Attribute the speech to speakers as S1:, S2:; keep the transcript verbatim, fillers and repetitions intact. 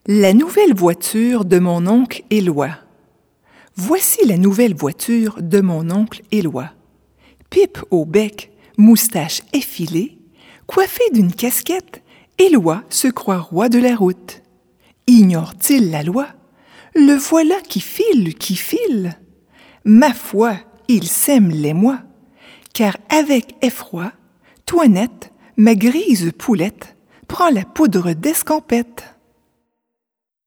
S1: La nouvelle voiture de mon oncle Éloi. Voici la nouvelle voiture de mon oncle Éloi. Pipe au bec, moustache effilée, coiffé d'une casquette, Éloi se croit roi de la route. Ignore-t-il la loi? Le voilà qui file, qui file. Ma foi, il sème l'émoi, car avec effroi, Toinette, ma grise poulette, prend la poudre d'escampette.